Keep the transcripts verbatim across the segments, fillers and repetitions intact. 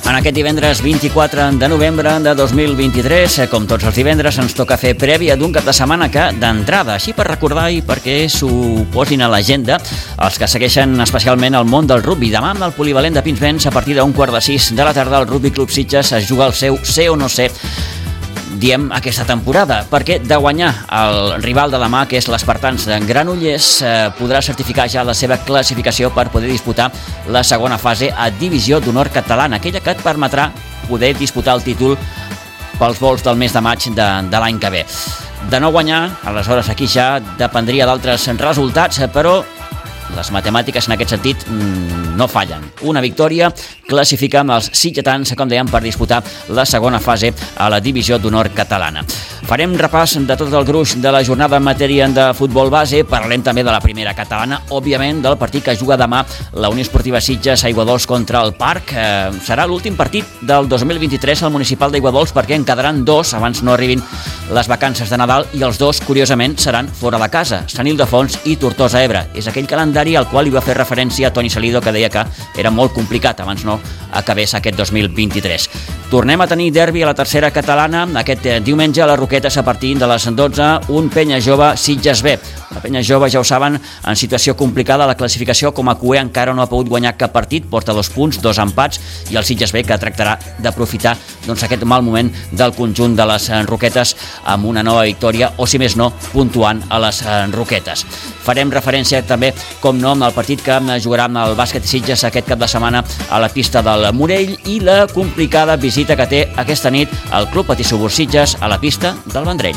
En aquest divendres vint-i-quatre de novembre de dos mil vint-i-tres, com tots els divendres, ens toca fer prèvia d'un cap de setmana que, d'entrada, així per recordar i perquè s'ho posin a l'agenda, els que segueixen especialment el món del rugby. Demà, amb el polivalent de Pinsbens, a partir d'un quart de sis de la tarda, el Rugby Club Sitges es juga el seu ser o no ser, diem, aquesta temporada, perquè de guanyar el rival de demà, que és l'Espartans de Granollers, eh, podrà certificar ja la seva classificació per poder disputar la segona fase a Divisió d'Honor Catalana, aquella que et permetrà poder disputar el títol pels vols del mes de maig de, de l'any que ve. De no guanyar, aleshores aquí ja dependria d'altres resultats, però les matemàtiques en aquest sentit no fallen. Una victòria classifica amb els sitgetans, com dèiem, per disputar la segona fase a la Divisió d'Honor Catalana. Farem repàs de tot el gruix de la jornada en matèria de futbol base, parlem també de la primera catalana, òbviament del partit que juga demà la Unió Esportiva Sitges Aiguadols contra el Parc. Eh, serà l'últim partit del dos mil vint-i-tres al municipal d'Aiguadols, perquè en quedaran dos abans no arribin les vacances de Nadal, i els dos, curiosament, seran fora de casa, Sant Ildefons i Tortosa Ebre. És aquell calendari al qual hi va fer referència Toni Salido, que deia que era molt complicat abans no acabés aquest dos mil vint-i-tres. Tornem a tenir derbi a la tercera catalana aquest diumenge a les Roquetes a partir de les dotze, un Penya Jove Sitges B. La Penya Jove, ja ho saben, en situació complicada a la classificació, com a cuer encara no ha pogut guanyar cap partit, porta dos punts, dos empats, i el Sitges B, que tractarà d'aprofitar doncs, aquest mal moment del conjunt de les Roquetes amb una nova victòria, o si més no, puntuant a les Roquetes. Farem referència també, com no, amb el partit que jugarà amb el bàsquet Sitges aquest cap de setmana a la pista del Morell i la complicada visita que té aquesta nit el Club Patí Subur Sitges a la pista del Vendrell.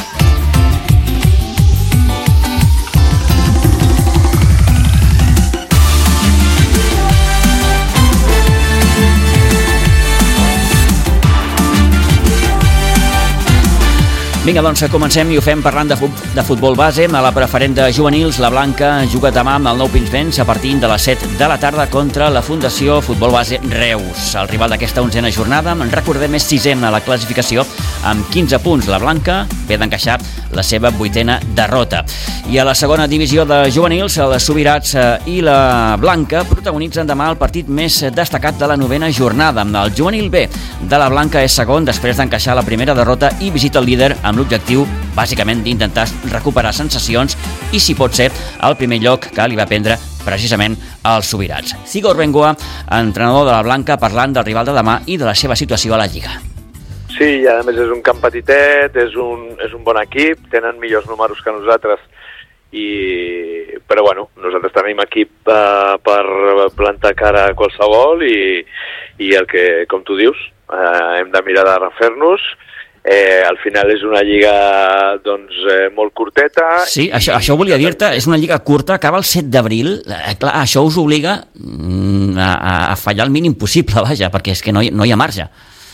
Vinga, doncs comencem i ho fem parlant de, fut de futbol base. A la preferent de juvenils, la Blanca juga demà amb el nou Pinsbens a partir de les set de la tarda contra la Fundació Futbol Base Reus. El rival d'aquesta onzena jornada, en recordem, és sisena a la classificació amb quinze punts. La Blanca ve d'encaixar la seva vuitena derrota. I a la segona divisió de juvenils, els Subirats i la Blanca protagonitzen demà el partit més destacat de la novena jornada. El juvenil B de la Blanca és segon després d'encaixar la primera derrota i visita el líder amb l'objectiu, bàsicament, d'intentar recuperar sensacions i, si pot ser, el primer lloc que li va prendre precisament als Subirats. Igor Bengoa, entrenador de la Blanca, parlant del rival de demà i de la seva situació a la Lliga. Sí, i a més és un camp petitet, és un, és un bon equip, tenen millors números que nosaltres, i... però bueno, nosaltres tenim equip eh, per plantar cara a qualsevol i, i el que, com tu dius, eh, hem de mirar de refer-nos. Eh, al final és una lliga doncs, eh, molt curteta. Sí, això, això volia dir-te, és una lliga curta, acaba el set d'abril, eh, clar, això us obliga a, a fallar el mínim possible, vaja, perquè és que no hi, no hi ha marge.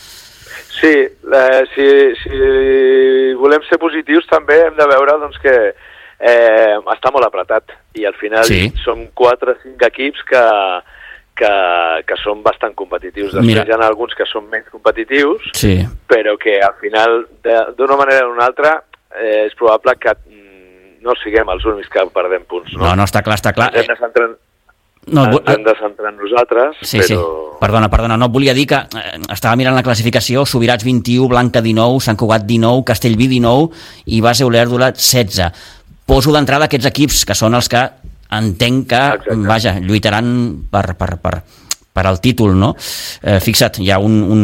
Sí, eh, si, si volem ser positius també hem de veure doncs, que eh, està molt apretat i al final sí. Som quatre o cinc equips que Que, que són bastant competitius. Després Mira. Hi ha alguns que són menys competitius, sí. Però que al final, d'una manera o d'una altra, eh, és probable que no siguem els únics que perdem punts. No, no, no està clar, està clar. Ens hem de centrar, no, ens hem de centrar en nosaltres, sí, però... Sí. Perdona, perdona, no, volia dir que eh, estava mirant la classificació, Subirats vint-i-u, Blanca dinou, Sant Cugat dinou, Castellví dinou i Base Olèrdola setze. Poso d'entrada aquests equips, que són els que entenc que, Exacte. vaja, lluitaran per, per, per, per al títol, no? Eh, fixa't, hi ha un, un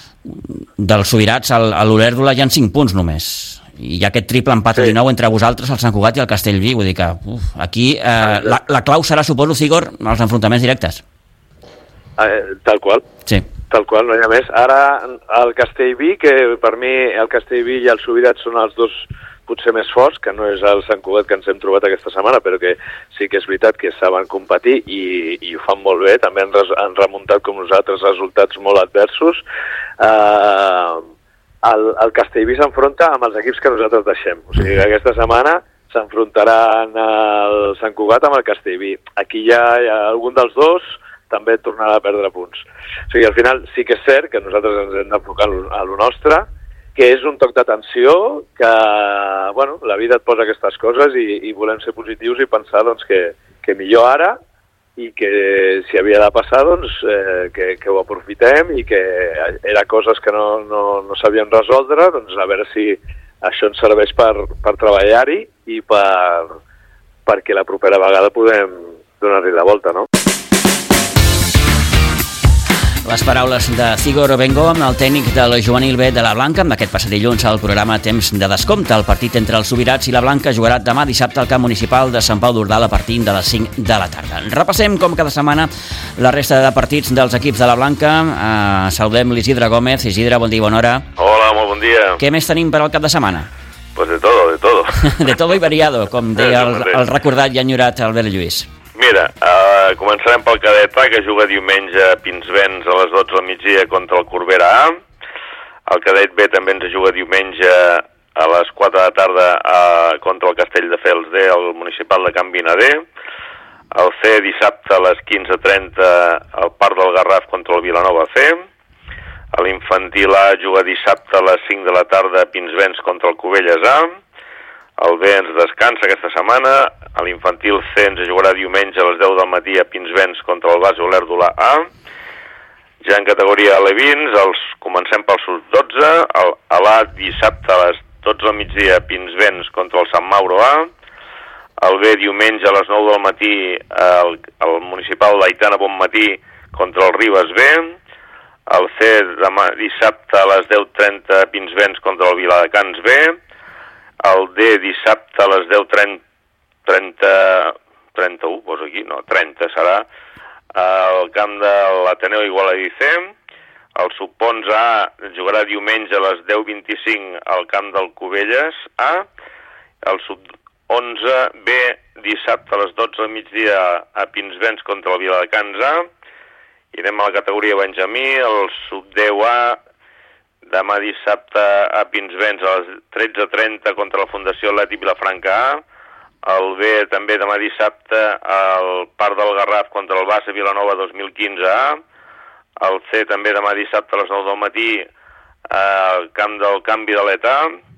dels Subirats a l'Olèrdola hi ha cinc punts només, i hi ha aquest triple empat a dinou sí. Entre vosaltres, el Sant Cugat i el Castellví, vull dir que uf, aquí eh, la, la clau serà, suposo, Igor, els enfrontaments directes. Eh, tal qual. Sí. Tal qual, no hi ha més. Ara el Castellví, que per mi el Castellví i el Subirats són els dos potser més forts, que no és el Sant Cugat que ens hem trobat aquesta setmana, però que sí que és veritat que saben competir i, i ho fan molt bé, també han, res, han remuntat com nosaltres resultats molt adversos. Uh, el, el Castellví s'enfronta amb els equips que nosaltres deixem, o sigui que aquesta setmana s'enfrontaran el Sant Cugat amb el Castellví. Aquí hi ha, hi ha algun dels dos també tornarà a perdre punts. O sigui, al final sí que és cert que nosaltres ens hem d'enfocar a lo nostre, que és un toc d'atenció, que bueno, la vida et posa aquestes coses i, i volem ser positius i pensar doncs, que, que millor ara i que si havia de passar, doncs, eh, que, que ho aprofitem i que era coses que no, no, no sabíem resoldre, doncs a veure si això ens serveix per, per treballar-hi i per, perquè la propera vegada podem donar-li la volta, no? Les paraules de Cigor Bengo, el tècnic del juvenil B de la Blanca, amb aquest passat dilluns al programa Temps de Descompte. El partit entre els Subirats i la Blanca jugarà demà dissabte al camp municipal de Sant Pau d'Ordal a partir de les cinc de la tarda. Repassem, com cada setmana, la resta de partits dels equips de la Blanca. Uh, saludem l'Isidre Gómez. Isidre, bon dia i bona hora. Hola, molt bon dia. Què més tenim per al cap de setmana? Pues de todo, de todo. De todo y variado, com deia el, el recordat i enyorat Albert Lluís. Mira, uh, començarem pel cadet A, que juga diumenge a Pinsbens a les dotze del migdia contra el Corbera A. El cadet B també ens juga diumenge a les quatre de la tarda uh, contra el Castelldefels D, al municipal de Can Vina D. El C dissabte a les quinze trenta al Parc del Garraf contra el Vilanova C. L'infantil A juga dissabte a les cinc de la tarda a Pinsbens contra el Cubelles A. El B ens descansa aquesta setmana. L'infantil C ens jugarà diumenge a les deu del matí a Pinsbens contra el Base Olèrdola A. Ja en categoria alevins, els comencem pel sub dotze. El, a l'A dissabte a les dotze del migdia a Pinsbens contra el Sant Mauro A. El B diumenge a les nou del matí al, al municipal d'Aitana Bonmatí contra el Ribes B. El C demà dissabte a les deu trenta a Pinsbens contra el Viladecans B. El D dissabte a les deu trenta, trenta-u, poso aquí, no, trenta serà, al camp de l'Ateneu Igualadí C. El sub onze A jugarà diumenge a les deu vint-i-cinc al camp del Cubelles A. El sub onze B dissabte a les dotze del migdia a Pinsbens contra el Viladecans A. I anem a la categoria Benjamí, el sub deu A demà dissabte a Pinsbens a les tretze trenta contra la Fundació Atlètic Vilafranca A. El B també demà dissabte al Parc del Garraf contra el Base Vilanova dos mil quinze A. El C també demà dissabte a les nou del matí al camp del Canvi de l'Età.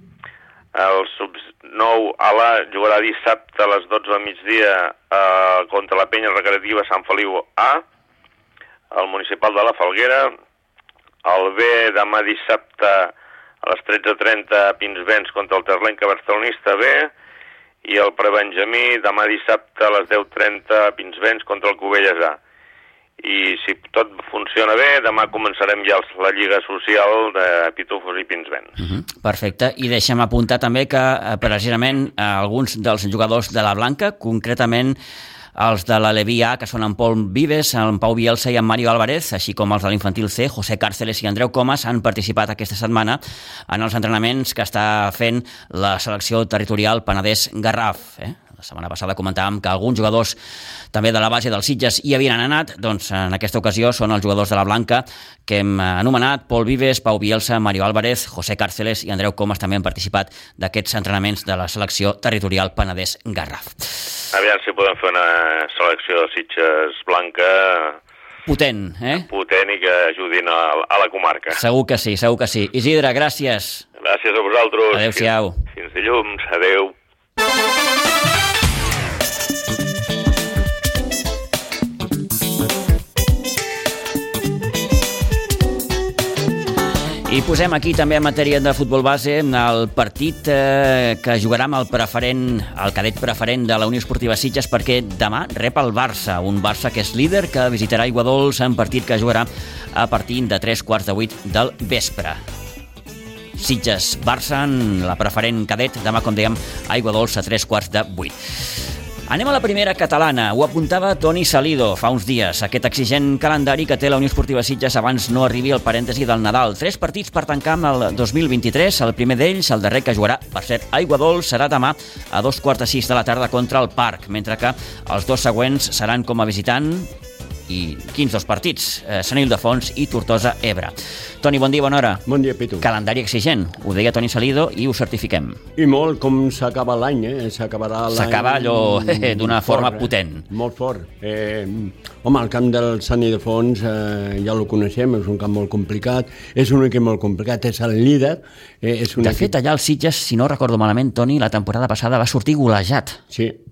El sub nou a l'A jugarà dissabte a les dotze del migdia eh, contra la Penya Recreativa Sant Feliu A. El municipal de la Falguera. El B demà dissabte a les tretze trenta a Pinsbens contra el Terlenca Barcelonista B. I el prebenjamí demà dissabte a les deu trenta a Pinsbens contra el Cubelles A. I si tot funciona bé, demà començarem ja la Lliga Social de Pitufos i Pinsbens. Uh-huh. Perfecte. I deixem apuntar també que precisament alguns dels jugadors de la Blanca, concretament els de l'Aleví A, que són en Pol Vives, en Pau Bielsa i en Mario Álvarez, així com els de l'infantil C, José Cárceles i Andreu Comas, han participat aquesta setmana en els entrenaments que està fent la selecció territorial Penedès-Garraf. Eh? La setmana passada comentàvem que alguns jugadors també de la base dels Sitges hi havien anat, doncs en aquesta ocasió són els jugadors de la Blanca que hem anomenat: Pol Vives, Pau Bielsa, Mario Álvarez, José Cárceles i Andreu Comas també han participat d'aquests entrenaments de la selecció territorial Penedès-Garraf. Aviam si podem fer una selecció de Sitges Blanca potent, eh? Potent i que ajudin a, a la comarca. Segur que sí, segur que sí. Isidre, gràcies. Gràcies a vosaltres. Adéu-siau. Fins, fins dilluns. Adéu. I posem aquí també en matèria de futbol base el partit eh, que jugarà amb el preferent, el cadet preferent de la Unió Esportiva Sitges, perquè demà rep el Barça, un Barça que és líder, que visitarà Aiguadols en partit que jugarà a partir de tres quarts de vuit del vespre. Sitges-Barça en la preferent cadet, demà, com dèiem, a Aiguadols a tres quarts de vuit. Anem a la primera catalana. Ho apuntava Toni Salido fa uns dies, aquest exigent calendari que té la Unió Esportiva Sitges abans no arribi el parèntesi del Nadal. Tres partits per tancar amb el dos mil vint-i-tres. El primer d'ells, el darrer que jugarà, per cert, a Aiguadols, serà demà a dos quarts de sis de la tarda contra el Parc, mentre que els dos següents seran com a visitant. I quins dos partits? Eh, Sant Ildefons i Tortosa-Ebre. Toni, bon dia, bona hora. Bon dia, Pitu. Calendari exigent, ho deia Toni Salido i ho certifiquem. I molt, com s'acaba l'any, eh? S'acabarà l'any... S'acaba allò eh, d'una forma fort, potent. Eh? Molt fort. Eh, home, el camp del Sant Ildefons eh, ja el coneixem, és un camp molt complicat, és un equip molt complicat, és el líder. Eh, és un de equip... fet, allà el Sitges, si no recordo malament, Toni, la temporada passada va sortir golejat. Sí,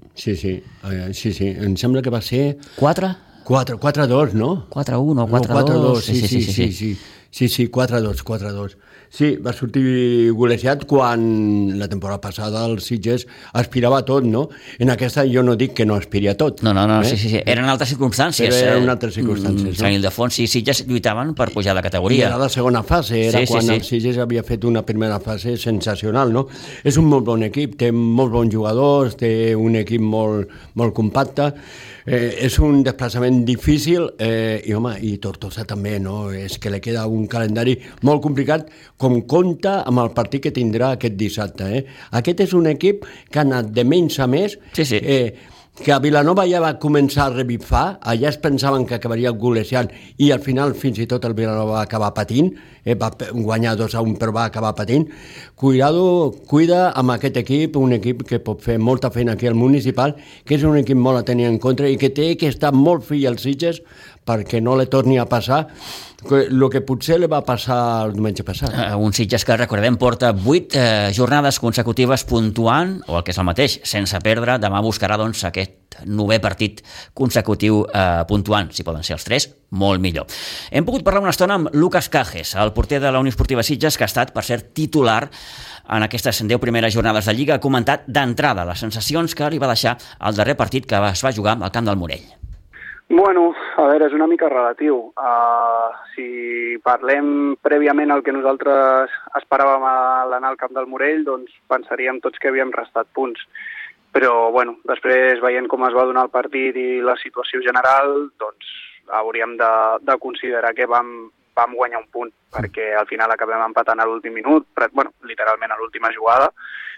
sí, sí, uh, sí, sí, em sembla que va ser... quatre? quatre a dos, no? quatre a un o quatre a dos, sí, sí, sí, sí, sí, sí, sí, sí, quatre a dos, quatre a dos. Sí, va sortir golejat quan la temporada passada el Sitges aspirava a tot, no? En aquesta jo no dic que no aspiri a tot. No, no, no, eh? sí, sí, sí, eren altres circumstàncies. Però eren altres circumstàncies. Mm, Sant Ildefons i Sitges lluitaven per pujar de categoria. I era la segona fase, era sí, quan sí, sí. el Sitges havia fet una primera fase sensacional, no? És un molt bon equip, té molts bons jugadors, té un equip molt, molt compacte, eh, és un desplaçament difícil eh, i, home, i Tortosa també, no? És que li queda un calendari molt complicat, com compta amb el partit que tindrà aquest dissabte. Eh? Aquest és un equip que ha anat de menys a més, sí, sí. Eh, que a Vilanova ja va començar a revifar, allà es pensaven que acabaria golejant i al final fins i tot el Vilanova va acabar patint, eh, va guanyar dos a un però va acabar patint. Cuidado, cuida amb aquest equip, un equip que pot fer molta feina aquí al municipal, que és un equip molt a tenir en compte i que té que estar molt fi als Sitges perquè no li torni a passar el que potser li va passar el diumenge passat. Uh, un Sitges que, recordem, porta vuit uh, jornades consecutives puntuant, o el que és el mateix, sense perdre. Demà buscarà, doncs, aquest novè partit consecutiu uh, puntuant. Si poden ser els tres, molt millor. Hem pogut parlar una estona amb Lucas Cajes, el porter de la Unió Esportiva Sitges, que ha estat, per cert, titular en aquestes deu primeres jornades de Lliga. Ha comentat d'entrada les sensacions que li va deixar el darrer partit que es va jugar al camp del Morell. Bueno, a veure, és una mica relatiu. Uh, si parlem prèviament el que nosaltres esperàvem a l'anar al camp del Morell, doncs pensaríem tots que havíem restat punts. Però, bueno, després veient com es va donar el partit i la situació general, doncs hauríem de, de considerar que vam, vam guanyar un punt, perquè al final acabem empatant a l'últim minut, bueno, literalment a l'última jugada,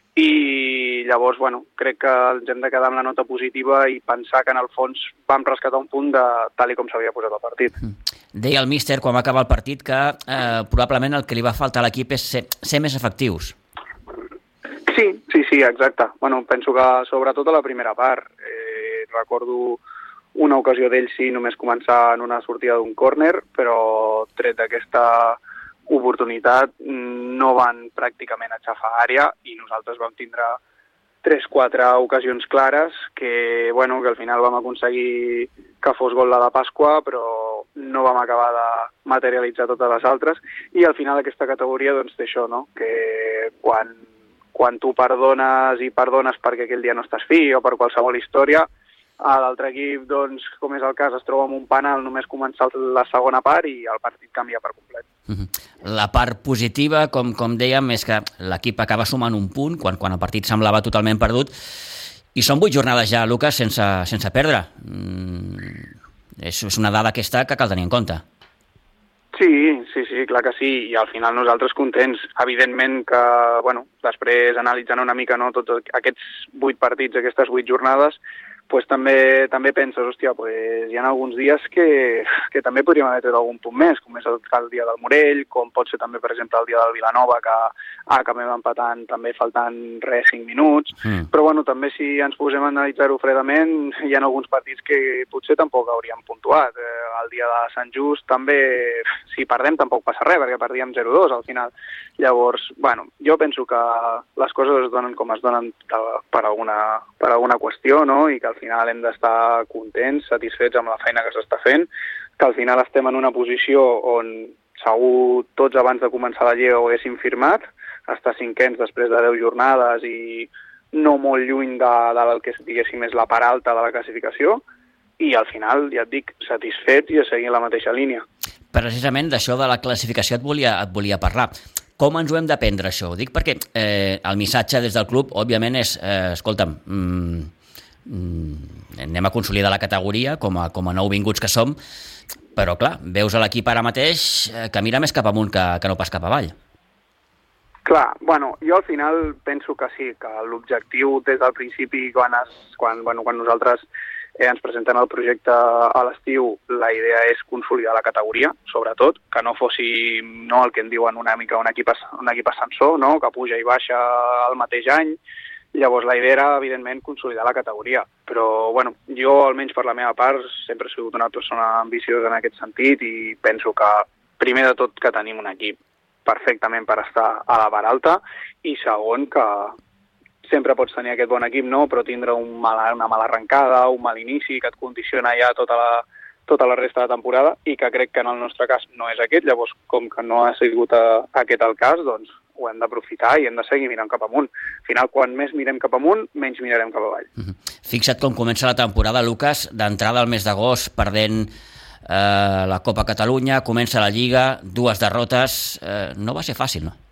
i llavors, bueno, crec que ens hem de quedar amb la nota positiva i pensar que en el fons vam rescatar un punt de tal i com s'havia posat el partit. Deia el míster quan va acabar el partit que eh, probablement el que li va faltar a l'equip és ser, ser més efectius. Sí, sí, sí, exacte. Bueno, penso que sobretot a la primera part. Eh, recordo una ocasió d'ell sí, només començar en una sortida d'un córner, però tret d'aquesta oportunitat no van pràcticament aixafar àrea i nosaltres vam tindre tres quatre ocasions clares que, bueno, que al final vam aconseguir que fos gol la de Pasqua, però no vam acabar de materialitzar totes les altres i al final aquesta categoria doncs té això, no? Que quan, quan tu perdones i perdones perquè aquell dia no estàs fi o per qualsevol història, a l'altre equip, doncs, com és el cas, es troba amb un penal només començar la segona part i el partit canvia per complet. La part positiva, com, com dèiem, és que l'equip acaba sumant un punt quan, quan el partit semblava totalment perdut i són vuit jornades ja, Lucas, sense, sense perdre. Mm, és, és una dada aquesta que cal tenir en compte. Sí, sí, sí, clar que sí, i al final nosaltres contents. Evidentment que, bueno, després analitzant una mica no, tots aquests vuit partits, aquestes vuit jornades, pues també també penses, hòstia, pues hi ha alguns dies que, que també podríem haver tret algun punt més, com és el, el dia del Morell, com pot ser també, per exemple, el dia del Vilanova, que acabem empatant també faltant res, cinc minuts, mm. però bueno, també si ens posem a analitzar-ho fredament, hi ha alguns partits que potser tampoc hauríem puntuat. Eh, el dia de Sant Just també, si perdem tampoc passa res, perquè perdíem zero dos al final. Llavors, bueno, jo penso que les coses es donen com es donen per alguna, per alguna qüestió, no?, i que al final hem d'estar contents, satisfets amb la feina que s'està fent, que al final estem en una posició on segur tots abans de començar la Lliga ho haguéssim firmat, estar cinquens després de deu jornades i no molt lluny de, del que diguéssim és la part alta de la classificació, i al final, ja et dic, satisfet i a seguir la mateixa línia. Precisament d'això de la classificació et volia, et volia parlar. Com ens ho hem de prendre, això? Ho dic perquè eh, el missatge des del club, òbviament, és, eh, escolta'm, mm, mm, anem a consolidar la categoria com a, com a nouvinguts que som, però, clar, veus a l'equip ara mateix eh, que mira més cap amunt que, que no pas cap avall. Clar, bueno, jo al final penso que sí, que l'objectiu des del principi, quan, es, quan, bueno, quan nosaltres eh, ens presentem el projecte a l'estiu, la idea és consolidar la categoria, sobretot, que no fossi no, el que en diuen una mica un equip, un equip ascensor, no? Que puja i baixa el mateix any. Llavors la idea era, evidentment, consolidar la categoria. Però, bueno, jo, almenys per la meva part, sempre he sigut una persona ambiciosa en aquest sentit i penso que, primer de tot, que tenim un equip perfectament per estar a la part alta i segon, que sempre pots tenir aquest bon equip, no? Però tindre un mal, una mala arrencada, un mal inici, que et condiciona ja tota la, tota la resta de temporada, i que crec que en el nostre cas no és aquest. Llavors, com que no ha sigut a, aquest el cas, doncs ho hem d'aprofitar i hem de seguir mirant cap amunt. Al final, quan més mirem cap amunt, menys mirarem cap avall. Mm-hmm. Fixa't com comença la temporada, Lucas, d'entrada al mes d'agost, perdent eh, la Copa Catalunya, comença la Lliga, dues derrotes, eh, no va ser fàcil, no?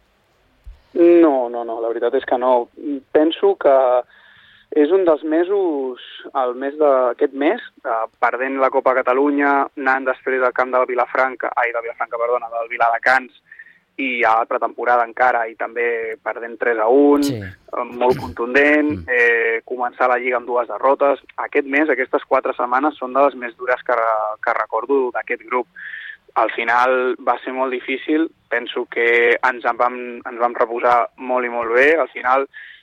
No, no, no, la veritat és que no. Penso que és un dels mesos, el mes d'aquest mes, eh, perdent la Copa Catalunya, anant després al camp del Vilafranca, ai, del Vilafranca, perdona, del Viladecans, i a la pretemporada encara, i també perdent tres a un, sí. molt contundent, eh, començar la Lliga amb dues derrotes. Aquest mes, aquestes quatre setmanes, són de les més dures que, que recordo d'aquest grup. Al final va ser molt difícil, penso que ens en vam, ens vam reposar molt i molt bé. Al final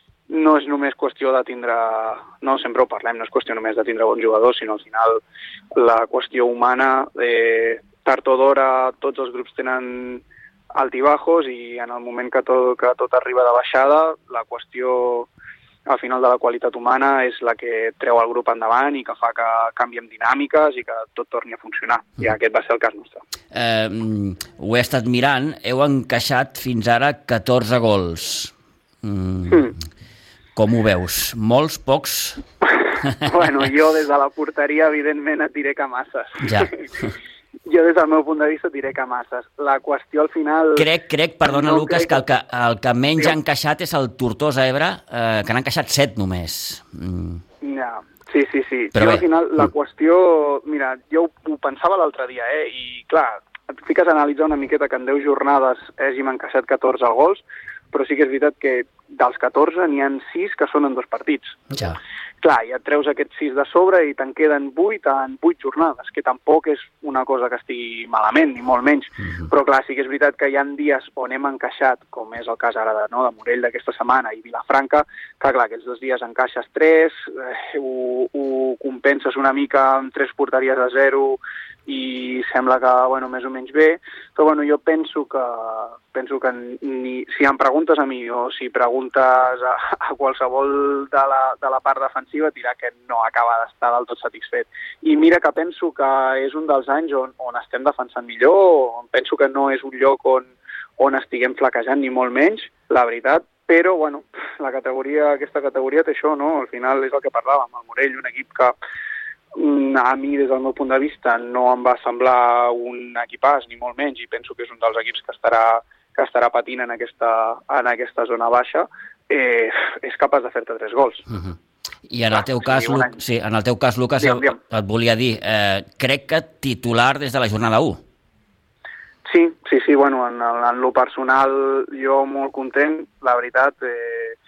no és només qüestió de tindre, no, sempre ho parlem, no és qüestió només de tindre bons jugadors, sinó al final la qüestió humana, eh, tard o d'hora tots els grups tenen altibajos, i en el moment que tot, que tot arriba de baixada, la qüestió al final de la qualitat humana és la que treu el grup endavant i que fa que canviem dinàmiques i que tot torni a funcionar. I aquest va ser el cas nostre. Eh, ho he estat mirant, heu encaixat fins ara catorze gols. Mm. Mm. Com ho veus? Molts, pocs? Bueno, jo des de la porteria, evidentment, et diré que masses. Ja. Jo des del meu punt de vista diré que masses. La qüestió al final... Crec, crec, perdona no Lucas, que el que, el que menys sí. ha encaixat és el Tortosa Ebre, eh, que n'ha encaixat set només. Mm. Ja, sí, sí, sí. Però jo bé. al final la qüestió... Mira, jo ho, ho pensava l'altre dia, eh? I clar, et fiques a analitzar una miqueta que en deu jornades hàgim encaixat catorze gols, però sí que és veritat que dels catorze n'hi ha sis que són en dos partits. Ja. Clar, ja et treus aquests sis de sobre i te'n queden vuit en vuit jornades, que tampoc és una cosa que estigui malament, ni molt menys. Mm-hmm. Però clar, sí que és veritat que hi ha dies on hem encaixat, com és el cas ara de, no, de Morell d'aquesta setmana i Vilafranca, que clar, aquests dos dies encaixes tres, eh, ho, ho compenses una mica amb tres porteries a zero i sembla que, bueno, més o menys bé, però bueno, jo penso que penso que ni, si em preguntes a mi o si preguntes a, a qualsevol de la, de la part defensiva, dirà que no acaba d'estar del tot satisfet. I mira que penso que és un dels anys on, on estem defensant millor, on penso que no és un lloc on, on estiguem flaquejant ni molt menys, la veritat, però bueno, la categoria, aquesta categoria té això, no? Al final és el que parlàvem, el Morell, un equip que a mi, des del meu punt de vista, no em va semblar un equipàs, ni molt menys, i penso que és un dels equips que estarà, que estarà patint en aquesta, en aquesta zona baixa, eh, és capaç de fer-te tres gols. Uh-huh. I en el teu cas, Lu- sí, en el teu cas, Lucas, Diem, diem. et volia dir, eh, crec que titular des de la jornada u. Sí, sí, sí, bueno, en, en lo personal jo molt content, la veritat, eh,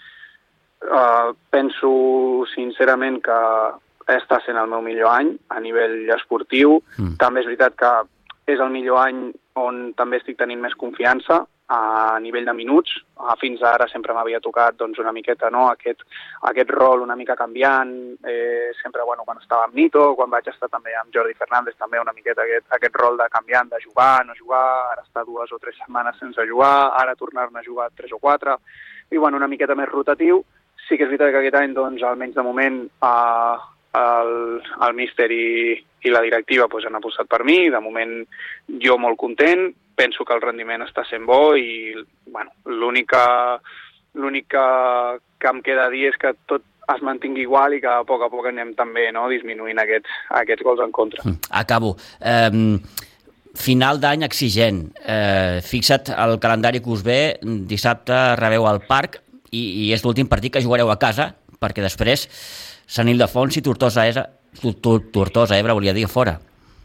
eh, penso sincerament que està sent el meu millor any a nivell esportiu. Mm. També és veritat que és el millor any on també estic tenint més confiança a nivell de minuts. Fins ara sempre m'havia tocat doncs, una miqueta, no? aquest, aquest rol una mica canviant, eh, sempre bueno, quan estava amb Nito, quan vaig estar també amb Jordi Fernández, també una miqueta aquest, aquest rol de canviant, de jugar, no jugar, ara estar dues o tres setmanes sense jugar, ara tornar-ne a jugar tres o quatre, i bueno, una miqueta més rotatiu. Sí que és veritat que aquest any, doncs, almenys de moment, eh, el, el míster i, i la directiva pues, han apostat per mi. De moment jo molt content, penso que el rendiment està sent bo i bueno, l'única l'únic que, que em queda dir és que tot es mantingui igual i que a poc a poc anem també, no, disminuint aquests, aquests gols en contra. Acabo. Um... Final d'any exigent. Eh, fixa't el calendari que us ve. Dissabte rebeu al Parc i, i és l'últim partit que jugareu a casa, perquè després Sant Ildefons i Tortosa Ebre, Tortosa Ebre volia dir fora.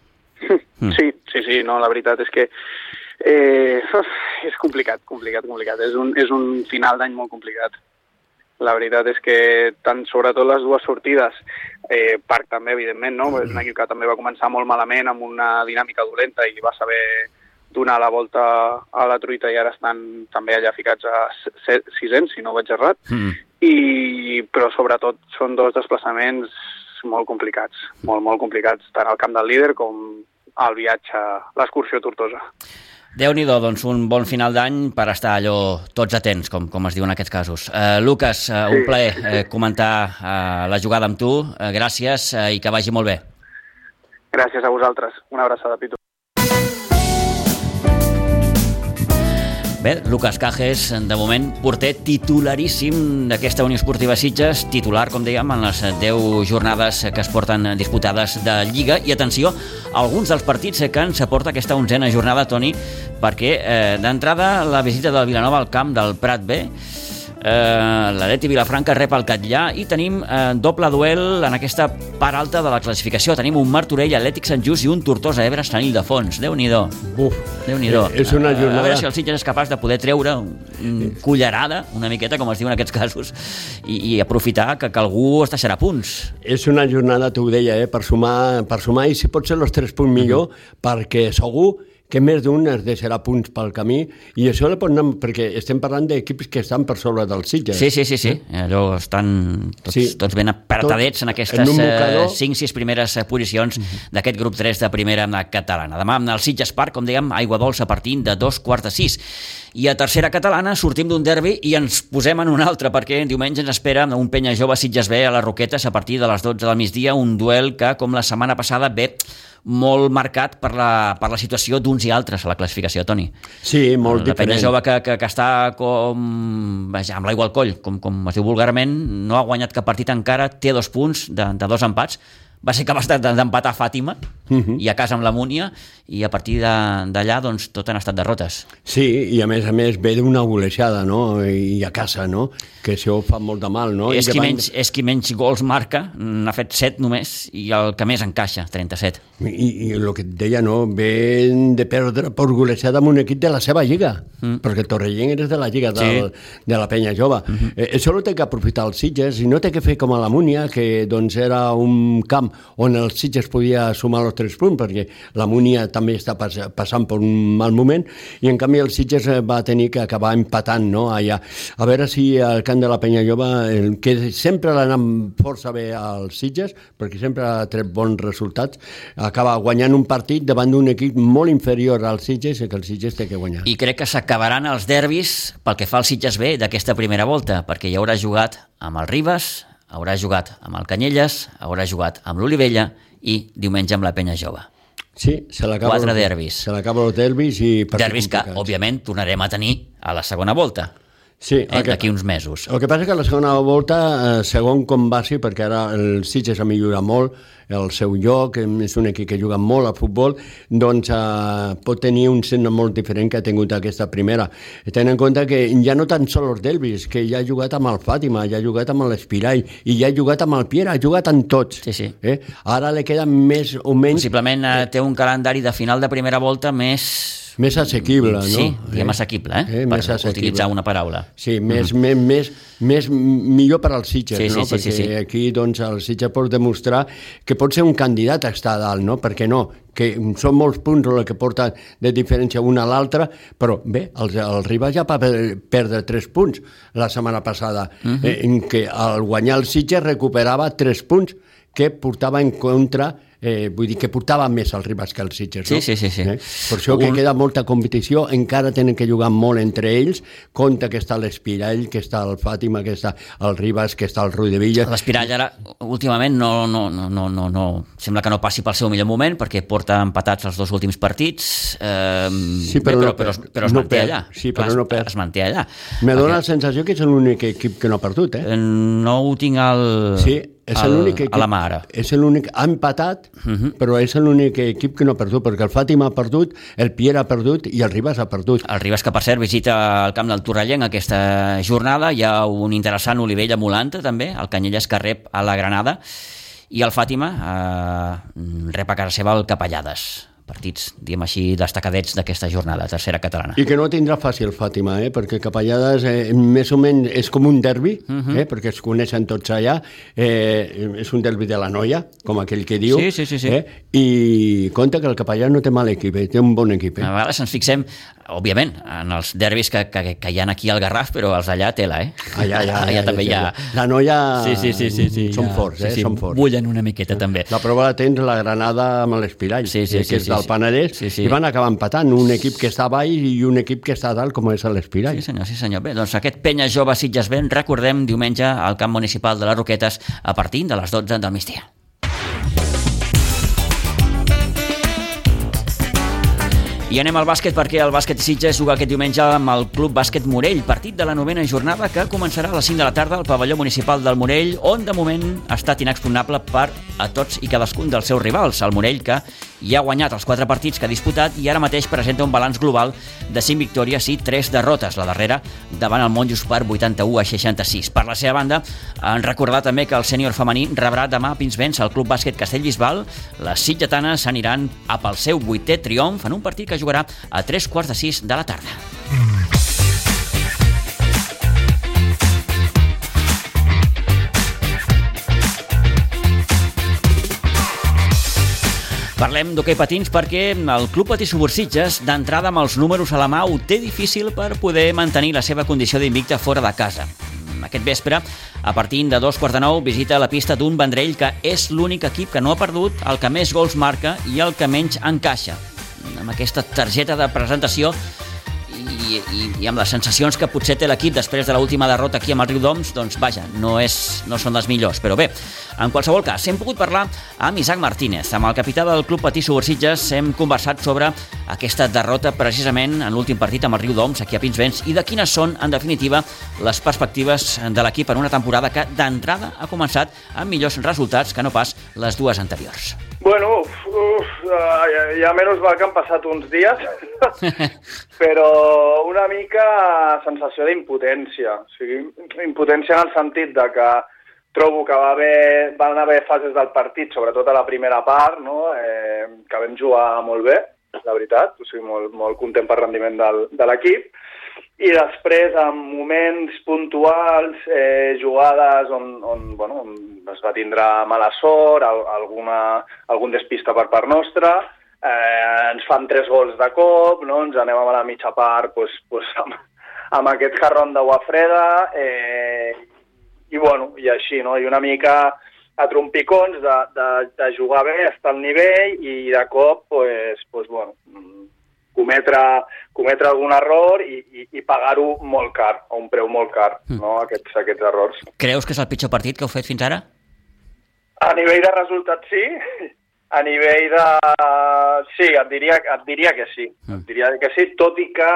Sí, sí, sí, no, la veritat és que eh, és complicat, complicat, complicat. És un, és un final d'any molt complicat. La veritat és que tant, sobretot les dues sortides, eh, Parc també, evidentment, no? És un equip que també va començar molt malament amb una dinàmica dolenta i va saber donar la volta a la truita i ara estan també allà ficats a sis-cents, si no ho veig errat. Mm. I, però sobretot són dos desplaçaments molt complicats, molt, molt complicats, tant al camp del líder com al viatge, l'excursió a Tortosa. Déu-n'hi-do, doncs un bon final d'any per estar allò tots atents, com, com es diu en aquests casos. Uh, Lucas, uh, un sí. plaer uh, comentar uh, la jugada amb tu. Uh, gràcies uh, i que vagi molt bé. Gràcies a vosaltres. Una abraçada, Pitu. Bé, Lucas Cajes, de moment, porter titularíssim d'aquesta Unió Esportiva Sitges, titular, com dèiem, en les deu jornades que es porten disputades de Lliga. I atenció, alguns dels partits que ens aporta aquesta onzena jornada, Toni, perquè eh, d'entrada la visita del Vilanova al camp del Prat B, eh, l'Atleti Vilafranca rep el Catllà i tenim eh, doble duel en aquesta part alta de la classificació. Tenim un Martorell, Atlètic Sant Just i un Tortosa Ebre, Sant Ildefons. Déu-n'hi-do. Buf. Déu-n'hi-do. Eh, és una jornada... A veure si el Sitges és capaç de poder treure un cullerada, una miqueta, com es diu en aquests casos, i, i aprofitar que, que algú es deixarà punts. És una jornada, t'ho deia, eh, per sumar, per sumar i si pot ser els tres punts millor, uh-huh. perquè segur que més d'un es deixarà punts pel camí, i això le pot anar, perquè estem parlant d'equips que estan per sobre dels Sitges. Sí, sí, sí, sí. Allò estan tots, sí. tots ben apartadets en aquestes en cinc sis primeres posicions uh-huh. d'aquest grup tres de primera catalana. Demà al Sitges Park, com dèiem, aigua dolça partint de dos quarts de sis. I a tercera catalana sortim d'un derbi i ens posem en un altre, perquè diumenge ens espera un Penya Jove Sitges B a les Roquetes a partir de les dotze del migdia, un duel que, com la setmana passada, ve molt marcat per la, per la situació d'uns i altres a la classificació, Toni. Sí, molt la diferent. La Penya Jove que, que, que està com, vaja, amb l'aigua al coll, com, com es diu vulgarment, no ha guanyat cap partit encara, té dos punts de, de dos empats, va ser capaç d'empatar Fàtima uh-huh. i a casa amb la Múnia, i a partir d'allà doncs, tot han estat derrotes. Sí, i a més a més ve d'una golejada, no? I a casa, no? Que això fa molt de mal, no? És, I qui, davant... menys, és qui menys gols marca, n'ha fet set només, i el que més encaixa, trenta-set. I, i el que et deia, no? Ve de perdre per golejada amb un equip de la seva lliga, mm. perquè Torrellent és de la lliga del, sí. de la Penya Jove. Mm-hmm. Eh, això no té que aprofitar els Sitges, i no té que fer com a la Múnia, que doncs era un camp on el Sitges podia sumar els tres punts, perquè la Múnia també està pas, passant per un mal moment, i en canvi el Sitges va tenir que acabar empatant, no? Allà. A veure si el camp de la Penya Jove, que sempre l'ha anat força bé als Sitges, perquè sempre ha tret bons resultats, acaba guanyant un partit davant d'un equip molt inferior als Sitges, i que el Sitges té que guanyar. I crec que s'acabaran els derbis pel que fa al Sitges B d'aquesta primera volta, perquè ja haurà jugat amb el Ribes, haurà jugat amb el Canyelles, haurà jugat amb l'Olivella i diumenge amb la Penya Jove. Sí, se l'acaba Quatre derbis. Se l'acaba els derbis i... Derbis que, òbviament, tornarem a tenir a la segona volta. Sí, eh, d'aquí uns mesos. El que passa que la segona volta, eh, segon com vagi, perquè ara el Sitges ha millorat molt el seu lloc, és un equip que juga molt a futbol, doncs eh, pot tenir un signe molt diferent que ha tingut aquesta primera. Tenint en compte que ja no tan sols els derbis, que ja ha jugat amb el Fàtima, ja ha jugat amb l'Espirall, i ja ha jugat amb el Piera, ha jugat amb tots. Sí, sí. Eh? Ara li queda més o menys... Possiblement eh, té un calendari de final de primera volta més... Més assequible, no? Sí, diguem eh? assequible, eh? eh? per assequible. Utilitzar una paraula. Sí, més, mm. més, més, més millor per als Sitges, sí, no? Sí, sí, perquè sí, sí. aquí doncs, el Sitges pot demostrar que pot ser un candidat a estar a dalt, no? Perquè no, que són molts punts el que porten de diferència una a l'altra, però bé, el, el Ribas ja va perdre tres punts la setmana passada, mm-hmm. eh, en què al guanyar el Sitges recuperava tres punts que portava en contra, eh, vull dir que portava més el Ribas que el Sitges, no? Sí, sí, sí. sí. Eh? Per això que Un... queda molta competició, encara tenen que jugar molt entre ells, compte que està l'Espirall, que està el Fàtima, que està el Ribas, que està el Rull de Villa. L'Espirall ara, últimament, no, no, no, no, no, no, sembla que no passi pel seu millor moment, perquè porta empatats els dos últims partits, eh, sí, però, bé, però, no, però, però, però es no manté perd. allà. Sí, però es, no perd. Es manté allà. Me dóna la sensació que és l'únic equip que no ha perdut, eh? No ho tinc al... Sí, és l'únic equip, a la mà ara. És l'únic, ha empatat, uh-huh. però és l'únic equip que no ha perdut, perquè el Fàtima ha perdut, el Piera ha perdut i el Ribas ha perdut. El Ribas, que per cert visita el camp del Torrellent aquesta jornada, hi ha un interessant Olivella Molanta també, el Canyelles que rep a la Granada, i el Fàtima eh, rep a casa seva el Capellades. Partits, diguem així, destacadets d'aquesta jornada, tercera catalana. I que no tindrà fàcil Fàtima, eh? perquè Capellades eh, més o menys és com un derbi, uh-huh. eh? perquè es coneixen tots allà, eh, és un derbi de la noia, com aquell que diu, sí, sí, sí, sí. Eh? i compta que el Capellà no té mal equip, eh? té un bon equip. Eh? A vegades ens fixem, òbviament, en els derbis que, que, que hi ha aquí al Garraf, però els allà tela, eh? Allà, allà, allà, allà també hi ha... La noia sí, sí, sí, sí, sí, són ja. forts, eh? Sí, sí, són forts. Bullen una miqueta, també. La prova la tens la Granada amb l'Espirall, sí, sí, eh? que sí, és sí, del Penedès, sí, sí. i van acabar empatant un equip que està baix i un equip que està dalt, com és l'Espirall. Sí, senyor, sí, senyor. Bé, doncs aquest penya jove Sitges Ben, recordem, diumenge al camp municipal de les Roquetes a partir de les dotze del migdia. I anem al bàsquet perquè el bàsquet Sitges juga aquest diumenge amb el Club Bàsquet Morell, partit de la novena jornada que començarà a les cinc de la tarda al pavelló municipal del Morell, on de moment ha estat inexpugnable per a tots i cadascun dels seus rivals. El Morell, que ja ha guanyat els quatre partits que ha disputat i ara mateix presenta un balanç global de cinc victòries i tres derrotes, la darrera davant el Monjos per vuitanta-u a seixanta-sis. Per la seva banda, han recordat també que el sènior femení rebrà demà a Pinsbens al Club Bàsquet Castellbisbal. Les sitgetanes aniran a pel seu vuitè triomf en un partit que jugarà a tres quarts de sis de la tarda. Parlem d'hoquei patins perquè el Club Patí Subursitges, d'entrada amb els números a la mà, ho té difícil per poder mantenir la seva condició d'invicte fora de casa. Aquest vespre, a partir de dos quarts de nou, visita la pista d'un Vendrell que és l'únic equip que no ha perdut, el que més gols marca i el que menys encaixa. Amb aquesta targeta de presentació i, i, i amb les sensacions que potser té l'equip després de l'última derrota aquí amb el Riudoms, doncs vaja, no, és, no són les millors. Però bé, en qualsevol cas, hem pogut parlar amb Isaac Martínez, amb el capità del Club Patí Subursitges. Hem conversat sobre aquesta derrota precisament en l'últim partit amb el Riudoms aquí a Pinsbens i de quines són, en definitiva, les perspectives de l'equip en una temporada que d'entrada ha començat amb millors resultats que no pas les dues anteriors. Bueno, uf, uf, ja, ja menys mal que han passat uns dies, però una mica sensació d'impotència. O sigui, impotència en el sentit de que trobo que va haver, van haver fases del partit, sobretot a la primera part, no? eh, que vam jugar molt bé, la veritat, o sigui, molt, molt content per rendiment del, de l'equip. I després, en moments puntuals, eh, jugades on, on, bueno, on es va tindre mala sort, alguna, algun despista per part nostra, eh, ens fan tres gols de cop, no? Ens anem a la mitja part pues, pues, amb, amb aquest jarrón d'aigua freda, eh, i, bueno, i així, no? I una mica a trompicons de, de, de jugar bé, estar al nivell, i de cop, pues, pues, bueno, cometre, cometre algun error i, i, i pagar-ho molt car, a un preu molt car, no? aquests, aquests errors. Creus que és el pitjor partit que heu fet fins ara? A nivell de resultat, sí. A nivell de... Sí, et diria, et diria que sí. Mm. Et diria que sí, tot i que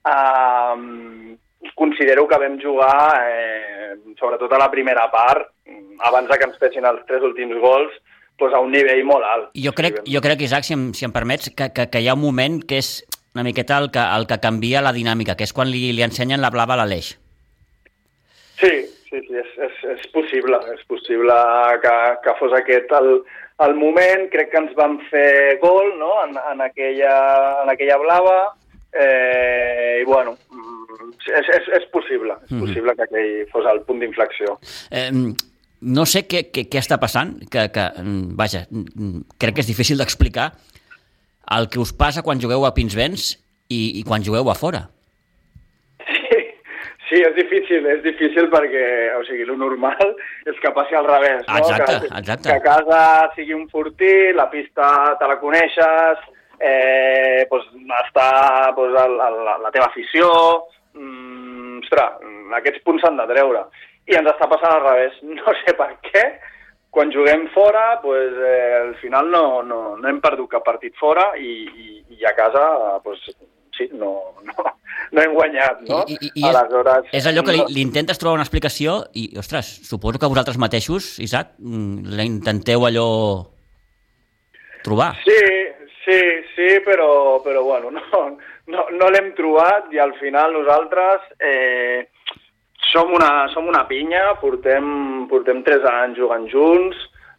eh, considero que vam jugar, eh, sobretot a la primera part, abans que ens fessin els tres últims gols, pues a un nivell molt alt. Jo crec, jo crec Isaac, si em, si em permets, que, que, que hi ha un moment que és una miqueta el que, el que canvia la dinàmica, que és quan li, li ensenyen la blava a l'Aleix. Sí, sí, sí és, és, és possible, és possible que, que fos aquest el, el moment. Crec que ens vam fer gol, no?, en, en, aquella, en aquella blava, eh, i bueno, és, és, és possible, és possible mm-hmm. que aquell fos el punt d'inflexió. Eh, No sé què, què, què està passant, que, que, vaja, crec que és difícil d'explicar el que us passa quan jugueu a Pinsbens i, i quan jugueu a fora. Sí, sí, és difícil, és difícil perquè, o sigui, el normal és que passi al revés, no? Exacte, que, exacte. Que a casa sigui un fortí, la pista te la coneixes, eh, pues, està pues, el, el, la teva afició, mm, ostres, aquests punts s'han de treure. I ens està passant al revés. No sé per què. Quan juguem fora, pues, eh, al final no, no, no hem perdut cap partit fora i, i, i a casa, pues, sí, no, no, no hem guanyat, no? I, i, i és, Aleshores, és allò que li, li intentes trobar una explicació i, ostres, suposo que vosaltres mateixos, Isaac, l'intenteu allò trobar. Sí, sí, sí, però, però bueno, no, no, no l'hem trobat i al final nosaltres... Eh, Som una, som una pinya, portem, portem tres anys jugant junts,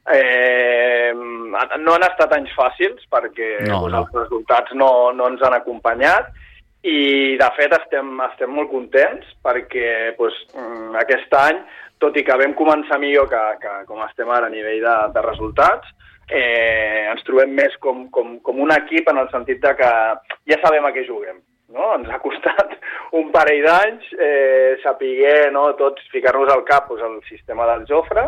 eh, no han estat anys fàcils perquè no, doncs, no. els resultats no, no ens han acompanyat i de fet estem, estem molt contents perquè doncs, aquest any, tot i que vam començar millor que, que com estem ara a nivell de, de resultats, eh, ens trobem més com, com, com un equip en el sentit de que ja sabem a què juguem. No? Ens ha costat un parell d'anys eh, saber, no, tots ficar-nos al cap pues, el sistema del Jofre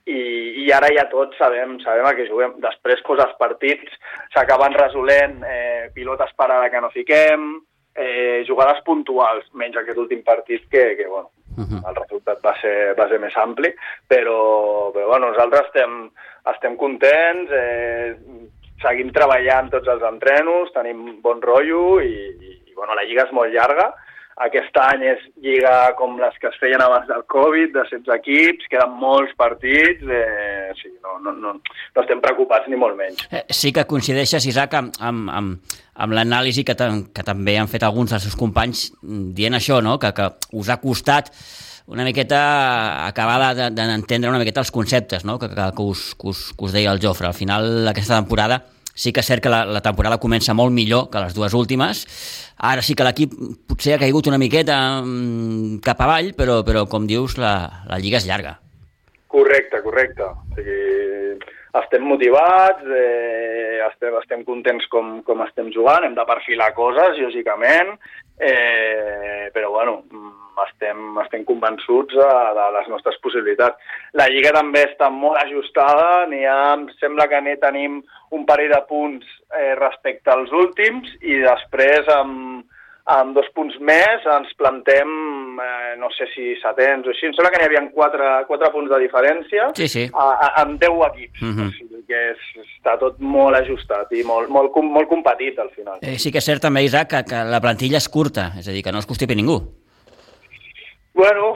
i, i ara ja tots sabem, sabem a què juguem. Després, pues, els partits s'acaben resolent, eh, pilotes parada que no fiquem, eh, jugades puntuals, menys aquest últim partit que, que bueno, uh-huh. el resultat va ser, va ser més ampli, però, però bueno, nosaltres estem, estem contents, eh, seguim treballant tots els entrenos, tenim bon rotllo i, i, i bueno, la lliga és molt llarga. Aquest any és lliga com les que es feien abans del Covid, de setze equips, queden molts partits, eh, sí, no, no, no, no estem preocupats ni molt menys. Eh, sí que coincideixes, Isaac, amb, amb, amb, amb l'anàlisi que, que també han fet alguns dels seus companys dient això, no? que, que us ha costat una miqueta acabar d'entendre una miqueta els conceptes, no? que, que, que, us, que, us, que us deia el Jofre. Al final, aquesta temporada, sí que és cert que la, la temporada comença molt millor que les dues últimes. Ara sí que l'equip potser ha caigut una miqueta mmm, cap avall, però, però com dius, la, la lliga és llarga. Correcte, correcte. O sigui, estem motivats, eh, estem, estem contents com, com estem jugant, hem de perfilar coses, lògicament, eh, però bueno, estem, estem convençuts de, de les nostres possibilitats. La lliga també està molt ajustada, n'hi ha, em sembla que n'hi tenim un parell de punts eh, respecte als últims i després amb, amb dos punts més ens plantem, eh, no sé si setens o així, em sembla que n'hi havia quatre, quatre punts de diferència sí, sí. A, a, amb deu equips. Uh-huh. O sigui que és, està tot molt ajustat i molt, molt, molt competit al final. Eh, sí que és cert també, Isaac, que, que la plantilla és curta, és a dir, que no es constipi ningú. Bueno,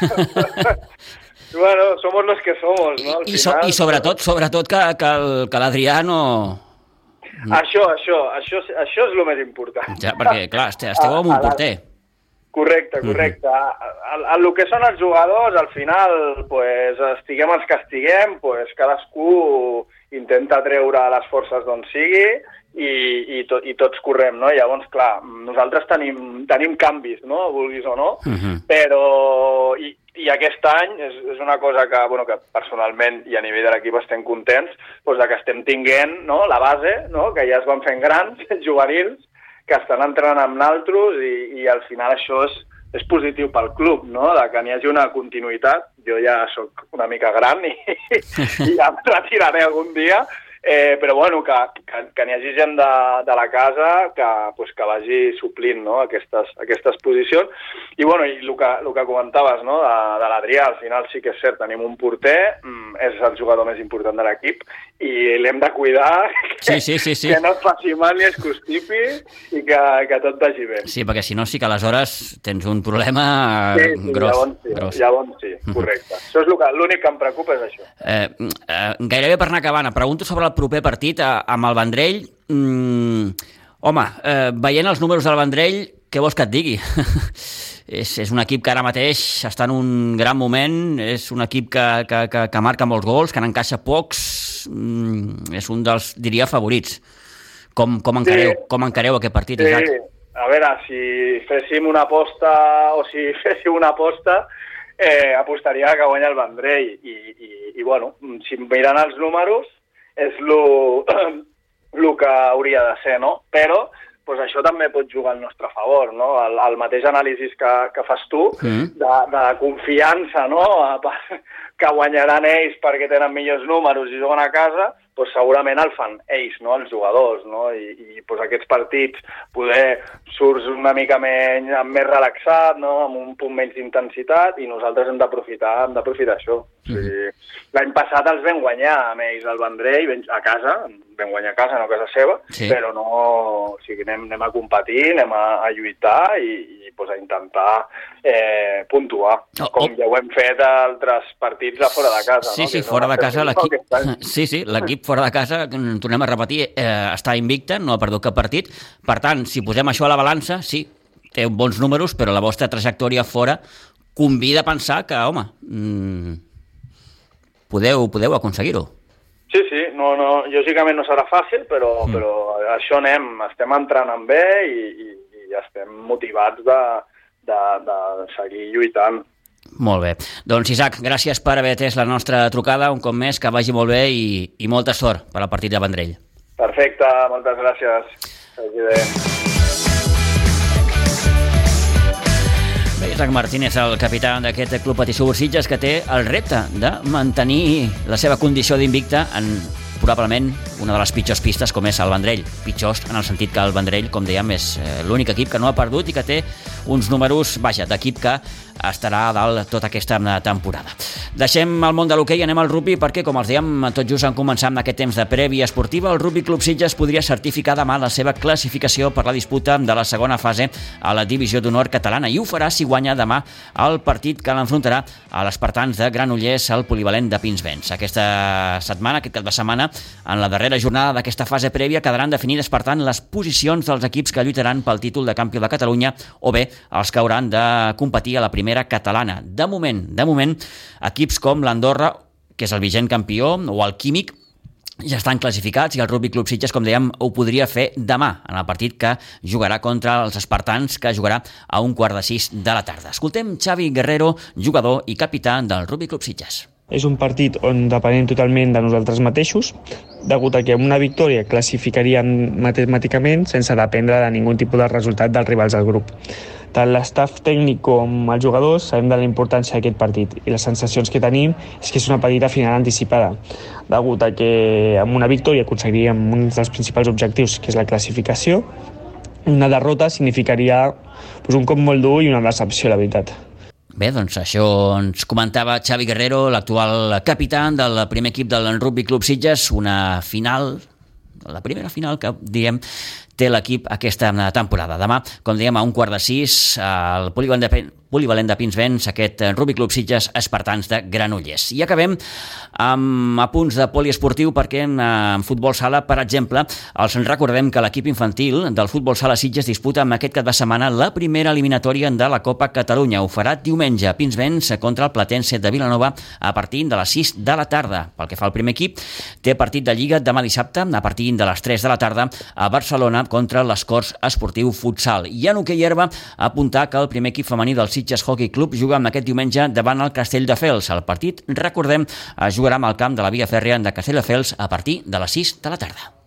bueno, somos los que somos, no? Al I, final, so, i sobretot, sobretot que, que, que l'Adrià no... Això, això, això, això és el més important. Ja, perquè, clar, esteu amb un porter. Correcte, correcte. Mm-hmm. El, el que són els jugadors, al final, pues, estiguem els que estiguem, pues, cadascú intenta treure les forces d'on sigui i, i, to, i tots correm, no? Llavors, clar, nosaltres tenim, tenim canvis, no? Vulguis o no, mm-hmm. però... I, I aquest any és, és una cosa que, bueno, que personalment i a nivell de l'equip estem contents, doncs que estem tinguent, no, la base, no, que ja es van fent grans, juvenils, que estan entrenant amb naltros i, i al final això és, és positiu pel club, no? De que n'hi hagi una continuïtat. Jo ja sóc una mica gran i, i ja em retiraré algun dia, eh, però bueno, que, que, que n'hi hagi gent de, de la casa que, pues, que vagi suplint, no, aquestes, aquestes posicions. I bueno, i el que, el que comentaves, no, de, de l'Adrià, al final sí que és cert, tenim un porter, és el jugador més important de l'equip i l'hem de cuidar, que, sí, sí, sí, sí. que no es faci mal ni es constipi i que, que tot vagi bé. Sí, perquè si no sí que aleshores tens un problema sí, sí, gros. Llavors sí, gros. Llavors sí, correcte. Mm-hmm. Això és l'únic que em preocupa, és això. Eh, eh, gairebé per anar acabant, pregunto sobre el proper partit a, amb el Vendrell. Mm, home, eh, veient els números del Vendrell, què vols que et digui? és, és un equip que ara mateix està en un gran moment, és un equip que, que, que, que marca molts gols, que n'encaixa pocs, mm, és un dels, diria, favorits. Com, com, encareu, sí. com encareu aquest partit, sí. Isaac? A veure, si féssim una aposta o si féssim una aposta, eh, apostaria que guanya el Vendrell. I, i, i bueno, si miren els números, és el que hauria de ser, no? Però pues això també pot jugar al nostre favor, no? El, el mateix anàlisi que, que fas tu, mm. de, de confiança, no? Que guanyaran ells perquè tenen millors números i juguen a casa, pues segurament el fan ells, no? Els jugadors, no? I, i pues aquests partits poder surts una mica menys, més relaxat, no? Amb un punt menys d'intensitat i nosaltres hem d'aprofitar hem d'aprofitar això. Mm. O sigui, l'any passat els vam guanyar amb ells al Vendrell, a casa, vam guanyar a casa, no a casa seva, sí. Però no, o sigui, anem, anem a competir, anem a, a lluitar i, i pues, a intentar eh, puntuar, oh, com oh. ja ho hem fet a altres partits a fora de casa. Sí, no? sí, que fora no de casa l'equip... Sí, sí, l'equip fora de casa, tornem a repetir, eh, està invicte, no ha perdut cap partit. Per tant, si posem això a la balança, sí, té bons números, però la vostra trajectòria fora convida a pensar que, home, mmm, podeu, podeu aconseguir-ho. Sí, sí, no, no, lògicament no serà fàcil, però, mm. però això anem, estem entrenant bé i, i, i estem motivats de, de, de seguir lluitant. Molt bé. Doncs, Isaac, gràcies per haver atès la nostra trucada un cop més, que vagi molt bé i, i molta sort per al partit de Vendrell. Perfecte, moltes gràcies. Bé, Espartac Martínez, el capità d'aquest club Patissur Sitges, que té el repte de mantenir la seva condició d'invicta en probablement una de les pitjors pistes com és el Vendrell. Pitjors en el sentit que el Vendrell, com dèiem, és l'únic equip que no ha perdut i que té uns números, vaja, d'equip que estarà a dalt tota aquesta temporada. Deixem el món de l'hoquei i anem al rugby perquè, com els dèiem, tot just en començar amb aquest temps de prèvia esportiva, el Rugby Club Sitges podria certificar demà la seva classificació per la disputa de la segona fase a la divisió d'honor catalana i ho farà si guanya demà el partit que l'enfrontarà a l'Espartans de Granollers al polivalent de Pinsbens. Aquesta setmana, aquest cap de setmana, en la darrera jornada d'aquesta fase prèvia quedaran definides, per tant, les posicions dels equips que lluitaran pel títol de campió de Catalunya o bé els que hauran de competir a la primera catalana. De moment, de moment, equips com l'Andorra, que és el vigent campió, o el Químic, ja estan classificats i el Rugby Club Sitges, com dèiem, ho podria fer demà, en el partit que jugarà contra els Espartans, que jugarà a un quart de sis de la tarda. Escoltem Xavi Guerrero, jugador i capità del Rugby Club Sitges. És un partit on depenem totalment de nosaltres mateixos, degut a que amb una victòria classificaríem matemàticament sense dependre de ningun tipus de resultat dels rivals del grup. Tant l'estaf tècnic com els jugadors sabem de la importància d'aquest partit i les sensacions que tenim és que és una petita final anticipada, degut a que amb una victòria aconseguiríem un dels principals objectius, que és la classificació. Una derrota significaria doncs, un cop molt dur i una decepció, la veritat. Bé, doncs això ens comentava Xavi Guerrero, l'actual capità del primer equip del Rugby Club Sitges, una final, la primera final que, diem, té l'equip aquesta temporada. Demà, com dèiem, a un quart de sis, al polivalent de, polivalent de Pinsbens, aquest Rugby Club Sitges Espartans de Granollers. I acabem amb apunts de poliesportiu perquè en, en futbol sala, per exemple, els recordem que l'equip infantil del futbol sala Sitges disputa amb aquest cap de setmana la primera eliminatòria de la Copa Catalunya. Ho farà diumenge a Pinsbens contra el Platense de Vilanova a partir de les sis de la tarda. Pel que fa al primer equip, té partit de Lliga demà dissabte a partir de les tres de la tarda a Barcelona contra l'Escorts Esportiu Futsal. I en hoquei herba, apuntar que el primer equip femení del Sitges Hockey Club juga amb aquest diumenge davant el Castelldefels. El partit, recordem, es jugarà amb el camp de la Via Fèrria de Castelldefels a partir de les sis de la tarda.